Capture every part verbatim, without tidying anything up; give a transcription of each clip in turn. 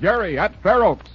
Jerry at Fair Oaks.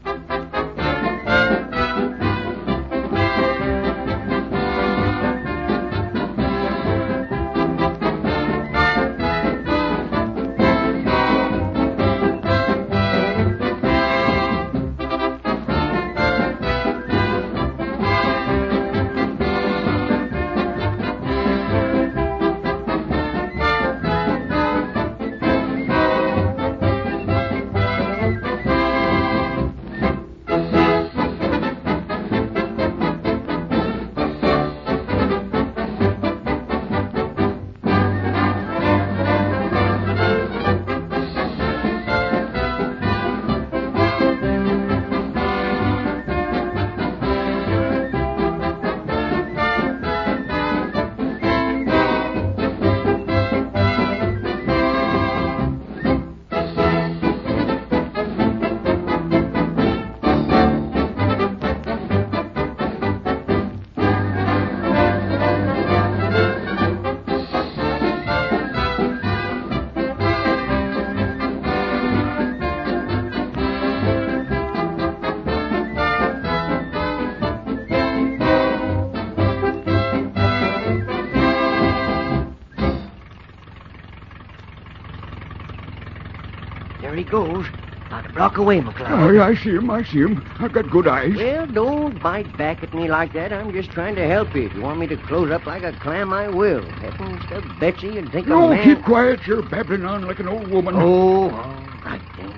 There he goes. About a block away, McLeod. Oh, I see him, I see him. I've got good eyes. Well, don't bite back at me like that. I'm just trying to help you. If you want me to close up like a clam, I will. Heavens to Betsy, you'd think No, a man... keep quiet. You're babbling on like an old woman. Oh, all right then.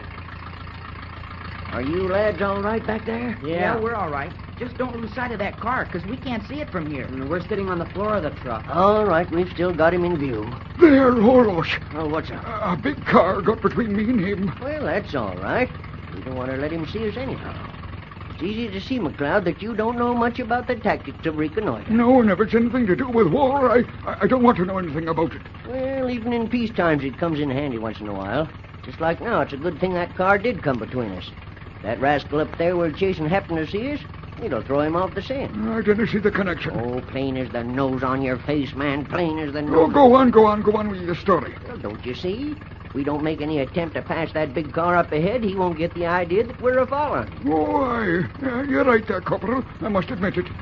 Are you lads all right back there? Yeah, we're all right. Just don't lose sight of that car, because we can't see it from here. And we're sitting on the floor of the truck. All right, we've still got him in view. There, Holos. Oh, what's up? A big car got between me and him. Well, that's all right. We don't want to let him see us anyhow. It's easy to see, McLeod, that you don't know much about the tactics of reconnoiter. No, and if it's anything to do with war, I, I don't want to know anything about it. Well, even in peace times, it comes in handy once in a while. Just like now, it's a good thing that car did come between us. That rascal up there we're chasing happened to see us, it'll throw him off the scent. I didn't see the connection. Oh, plain as the nose on your face, man. Plain as the nose. Oh, go on, go on, go on with your story. Well, don't you see? If we don't make any attempt to pass that big car up ahead, he won't get the idea that we're a-following. Oh, aye. Uh, you're right there, Corporal. I must admit it.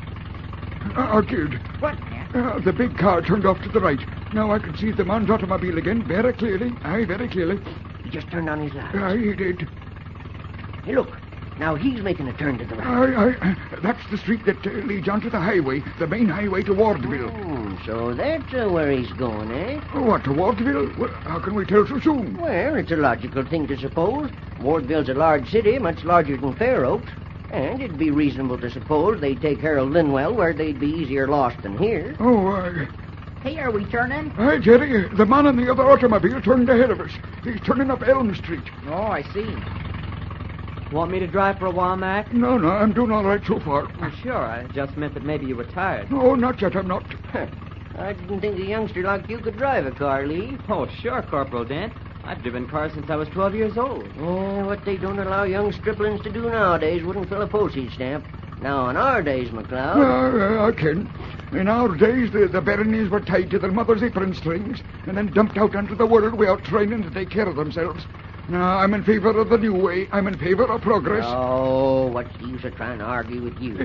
Uh, kid. What, man? Uh, the big car turned off to the right. Now I can see the man's automobile again very clearly. Aye, very clearly. He just turned on his lights. Aye, he did. Hey, look. Now he's making a turn to the right. Aye, aye. That's the street that uh, leads onto the highway, the main highway to Wardville. Oh, so that's uh, where he's going, eh? Oh, what, to Wardville? Well, how can we tell so soon? Well, it's a logical thing to suppose. Wardville's a large city, much larger than Fair Oaks. And it'd be reasonable to suppose they'd take Harold Linwell where they'd be easier lost than here. Oh, aye. Hey, are we turning? Aye, Jerry. The man in the other automobile turned ahead of us. He's turning up Elm Street. Oh, I see. Want me to drive for a while, Mac? No, no, I'm doing all right so far. Oh, sure. I just meant that maybe you were tired. No, not yet, I'm not. I didn't think a youngster like you could drive a car, Lee. Oh, sure, Corporal Dent. I've driven cars since I was twelve years old. Oh, what they don't allow young striplings to do nowadays wouldn't fill a postage stamp. Now, in our days, McLeod... Uh, uh, I can. In our days, the, the baronies were tied to their mother's apron strings and then dumped out into the world without training to take care of themselves. Now, I'm in favor of the new way. I'm in favor of progress. Oh, what's the use of trying to argue with you?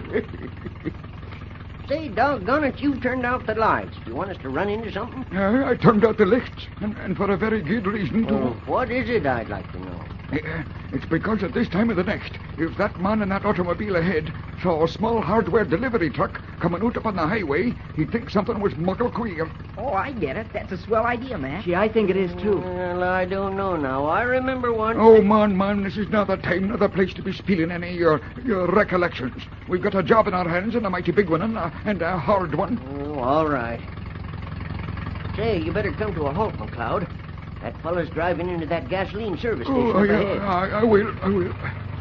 Say, doggone it, you turned out the lights. Do you want us to run into something? Uh, I turned out the lights, and, and for a very good reason, too. Oh, what is it, I'd like to know? Uh, it's because at this time of the next, if that man in that automobile ahead saw a small hardware delivery truck coming out upon the highway, he'd think something was muckle queer. Oh, I get it. That's a swell idea, man. Gee, I think it is, too. Well, I don't know now. I remember once... Oh, man, man, this is not the time nor the place to be spilling any of your, your recollections. We've got a job in our hands, and a mighty big one, and a, and a hard one. Oh, all right. Say, you better come to a halt, McLeod. That fellow's driving into that gasoline service station Oh, up yeah, ahead. I, I will, I will.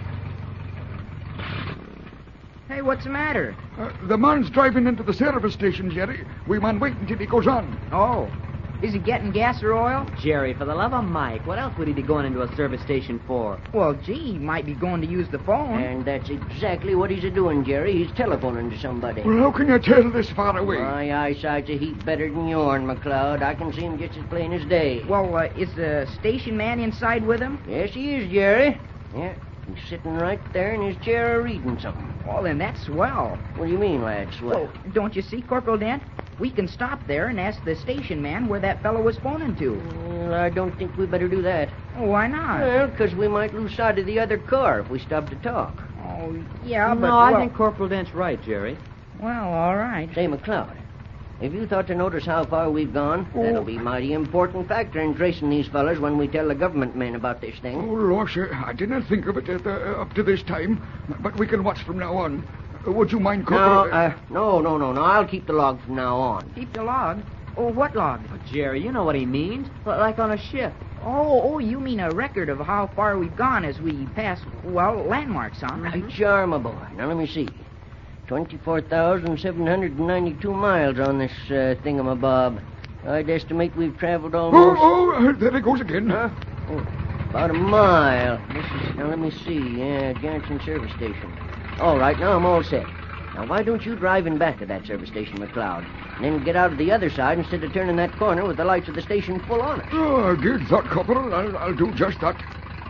Hey, what's the matter? Uh, the man's driving into the service station, Jerry. We man wait until he goes on. Oh. Is he getting gas or oil? Jerry, for the love of Mike, what else would he be going into a service station for? Well, gee, he might be going to use the phone. And that's exactly what he's a-doing, Jerry. He's telephoning to somebody. Well, how can you tell this far away? My eyesight's a heap better than yourn, McLeod. I can see him just as plain as day. Well, uh, is the station man inside with him? Yes, he is, Jerry. Yeah, he's sitting right there in his chair reading something. Well, then that's swell. What do you mean, lad, swell? Well, don't you see, Corporal Dent? We can stop there and ask the station man where that fellow was phoning to. Well, I don't think we better do that. Oh, why not? Well, because we might lose sight of the other car if we stop to talk. Oh, yeah, but... no, I well, think Corporal Dent's right, Jerry. Well, all right. Say, McLeod, have you thought to notice how far we've gone? Oh. That'll be a mighty important factor in tracing these fellas when we tell the government men about this Oh, thing. Losh, I didn't think of it at the, up to this time, but we can watch from now on. Uh, would you mind, No, Corporal? uh, no, no, no, no. I'll keep the log from now on. Keep the log. Oh, what log? But, Jerry, you know what he means. Li- Like on a ship. Oh, oh, you mean a record of how far we've gone as we pass, well, landmarks, huh? Right, sure, my boy. Now, let me see. twenty-four thousand seven hundred ninety-two miles on this uh, thingamabob. I'd estimate we've traveled Oh, almost... oh, uh, there it goes again. Huh? Oh, about a mile. This is, now, let me see. Yeah, Jansen Service Station. All right, now I'm all set. Now, why don't you drive in back of that service station, McLeod, and then get out of the other side instead of turning that corner with the lights of the station full on us? Oh, good thought, Corporal. I'll, I'll do just that.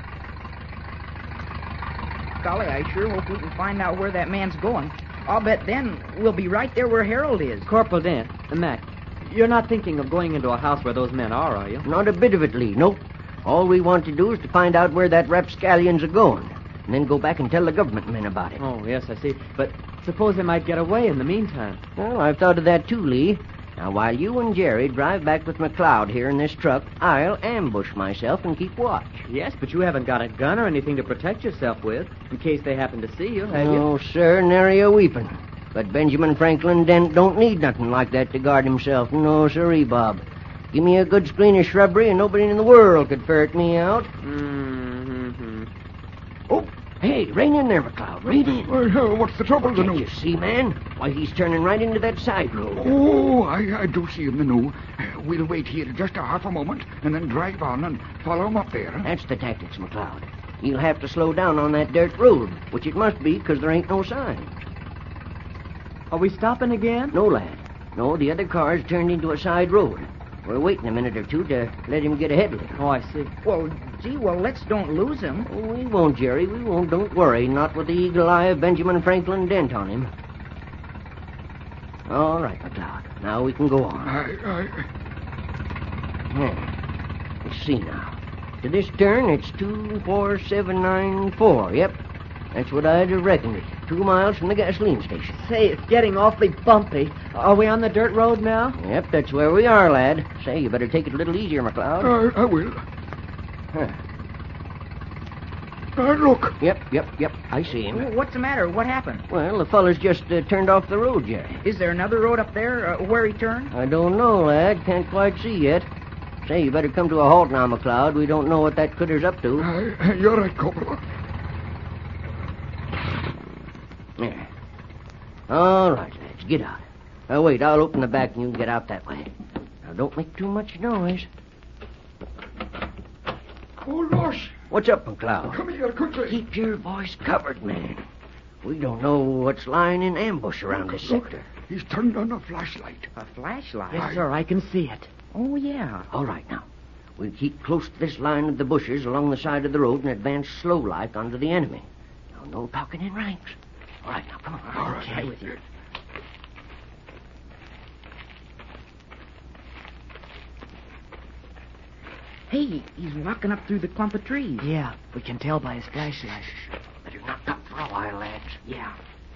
Golly, I sure hope we can find out where that man's going. I'll bet then we'll be right there where Harold is. Corporal Dent, uh, Mac, you're not thinking of going into a house where those men are, are you? Not a bit of it, Lee. Nope. All we want to do is to find out where that rapscallions are going, and then go back and tell the government men about it. Oh, yes, I see. But suppose they might get away in the meantime. Well, I've thought of that too, Lee. Now, while you and Jerry drive back with McLeod here in this truck, I'll ambush myself and keep watch. Yes, but you haven't got a gun or anything to protect yourself with, in case they happen to see you, have you? No, sir, nary a weepon. But Benjamin Franklin Dent don't need nothing like that to guard himself. No, sirree, Bob. Give me a good screen of shrubbery and nobody in the world could ferret me out. Mm-hmm. Oh, hey, rein in there, McLeod. Rein in. Uh, what's the trouble, the Can't new? you see, man? Why, he's turning right into that side road. Oh, I, I do see him, the new. Uh, we'll wait here just a half a moment and then drive on and follow him up there. That's the tactics, McLeod. You'll have to slow down on that dirt road, which it must be because there ain't no sign. Are we stopping again? No, lad. No, the other car's turned into a side road. We're waiting a minute or two to let him get ahead of it. Oh, I see. Well, gee, well, let's don't lose him. Oh, we won't, Jerry. We won't. Don't worry. Not with the eagle eye of Benjamin Franklin Dent on him. All right, McLeod. Now we can go on. I, I... Yeah. Let's see now. To this turn, it's two four seven nine four. Yep. That's what I'd have reckoned it. Two miles from the gasoline station. Say, it's getting awfully bumpy. Are we on the dirt road now? Yep, that's where we are, lad. Say, you better take it a little easier, McLeod. I, I will. Huh. Uh, look. Yep, yep, yep. I see him. Oh, what's the matter? What happened? Well, the feller's just uh, turned off the road, Jerry. Is there another road up there uh, where he turned? I don't know, lad. Can't quite see yet. Say, you better come to a halt now, McLeod. We don't know what that critter's up to. I, you're right, Corporal. There. All right, lads, get out. Now, wait, I'll open the back and you can get out that way. Now, don't make too much noise. Oh, Losh. What's up, McLeod? Come here quickly. Keep your voice covered, man. We don't know what's lying in ambush around this Look, sector. he's turned on a flashlight. A flashlight? Yes, sir, I can see it. Oh, yeah. All right, now. We'll keep close to this line of the bushes along the side of the road and advance slow-like onto the enemy. Now, no talking in ranks. All right, now, come on. All right. Stay with you. Hey, he's walking up through the clump of trees. Yeah, we can tell by his flashlight. Better not talk for a while, lads. Yeah.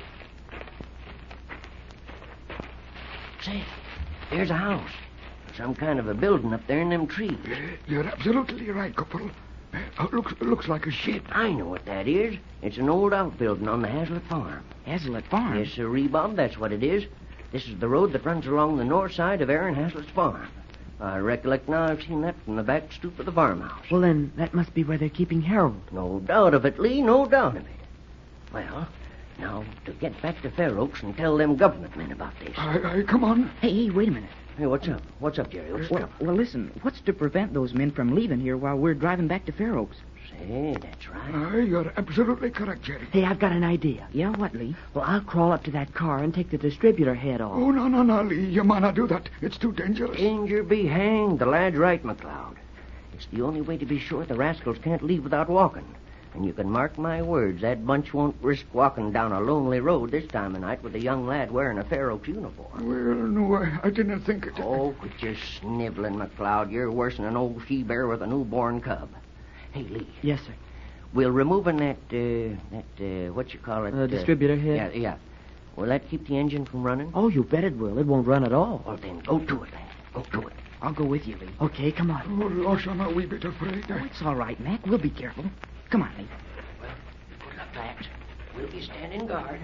Say, there's a house. Some kind of a building up there in them trees. Uh, you're absolutely right, Corporal. Uh, looks, looks like a shed. I know what that is. It's an old outbuilding on the Hazlitt farm. Hazlitt Farm? Yes, sir, Bob, that's what it is. This is the road that runs along the north side of Aaron Hazlitt's farm. I recollect now I've seen that from the back stoop of the farmhouse. Well, then, that must be where they're keeping Harold. No doubt of it, Lee, no doubt of it. Well, now, to get back to Fair Oaks and tell them government men about this. I, I, come on. Hey, hey, wait a minute. Hey, what's up? What's up, Jerry? What's Well, up? well, listen, what's to prevent those men from leaving here while we're driving back to Fair Oaks? Say, that's right. Uh, you're absolutely correct, Jerry. Hey, I've got an idea. Yeah, what, Lee? Well, I'll crawl up to that car and take the distributor head off. Oh, no, no, no, Lee. You might not do that. It's too dangerous. Danger be hanged. The lad's right, McLeod. It's the only way to be sure the rascals can't leave without walking. And you can mark my words, that bunch won't risk walking down a lonely road this time of night with a young lad wearing a Fair Oaks uniform. Well, no, I, I didn't think it. Oh, quit your sniveling, McLeod. You're worse than an old she-bear with a newborn cub. Hey, Lee. Yes, sir. We'll removing that, uh, that, uh, what you call it? Uh, distributor head? Yeah, yeah. Will that keep the engine from running? Oh, you bet it will. It won't run at all. Well, then, go to it, lad. Go to it. I'll go with you, Lee. Okay, come on. Oh, Losh, I'm a wee bit afraid. Oh, it's all right, Mac. We'll be careful. Come on, Lee. Well, good luck, lads. We'll be standing guard.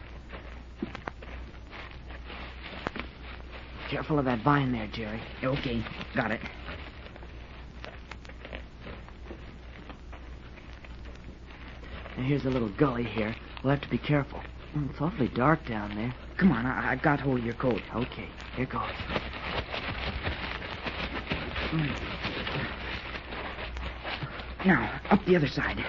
Careful of that vine there, Jerry. Okay, got it. Now, here's a little gully here. We'll have to be careful. Mm, it's awfully dark down there. Come on, I, I got hold of your coat. Okay, here goes. Mm. Now, up the other side.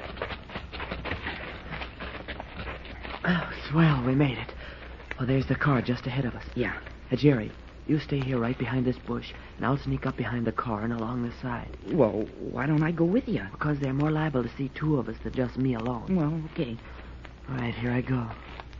Oh, swell, we made it. Well, there's the car just ahead of us. Yeah. Uh, Jerry, you stay here right behind this bush, and I'll sneak up behind the car and along the side. Well, why don't I go with you? Because they're more liable to see two of us than just me alone. Well, okay. All right, here I go.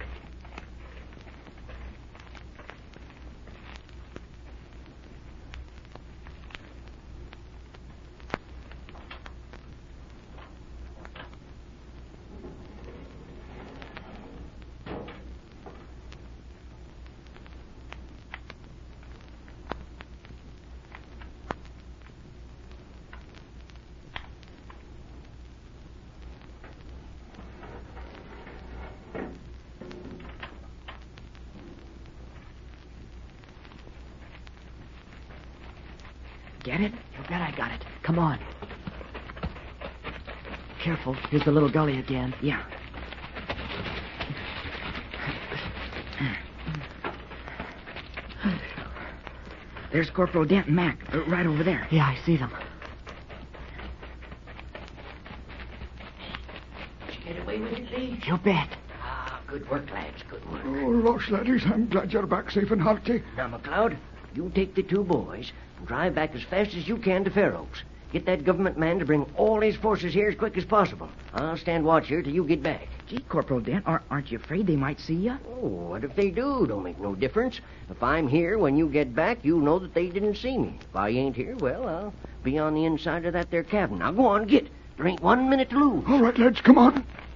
Get it? You bet I got it. Come on. Careful. Here's the little gully again. Yeah. There's Corporal Dent and Mac, uh, right over there. Yeah, I see them. Did you get away with it, Lee? You bet. Ah, good work, lads. Good work. Oh, Losh, laddies, I'm glad you're back safe and hearty. Now, McLeod, you take the two boys and drive back as fast as you can to Fair Oaks. Get that government man to bring all his forces here as quick as possible. I'll stand watch here till you get back. Gee, Corporal Dent, are, aren't you afraid they might see you? Oh, what if they do? Don't make no difference. If I'm here when you get back, you'll know that they didn't see me. If I ain't here, well, I'll be on the inside of that there cabin. Now, go on, get. There ain't one minute to lose. All right, lads, come on.